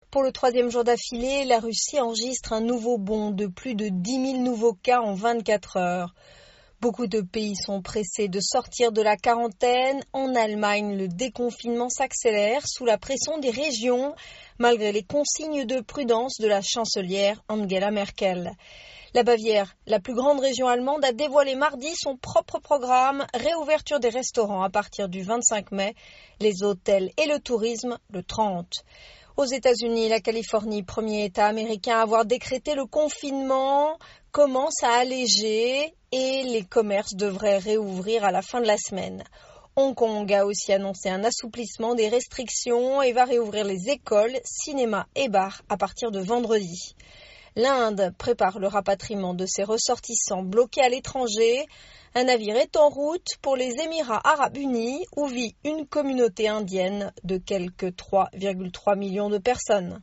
Pour le troisième jour d'affilée, la Russie enregistre un nouveau bond de plus de 10 000 nouveaux cas en 24 heures. Beaucoup de pays sont pressés de sortir de la quarantaine. En Allemagne, le déconfinement s'accélère sous la pression des régions, malgré les consignes de prudence de la chancelière Angela Merkel. La Bavière, la plus grande région allemande, a dévoilé mardi son propre programme, réouverture des restaurants à partir du 25 mai, les hôtels et le tourisme le 30. Aux États-Unis, la Californie, premier État américain à avoir décrété le confinement, commence à alléger et les commerces devraient réouvrir à la fin de la semaine. Hong Kong a aussi annoncé un assouplissement des restrictions et va réouvrir les écoles, cinémas et bars à partir de vendredi. L'Inde prépare le rapatriement de ses ressortissants bloqués à l'étranger. Un navire est en route pour les Émirats arabes unis où vit une communauté indienne de quelques 3,3 millions de personnes.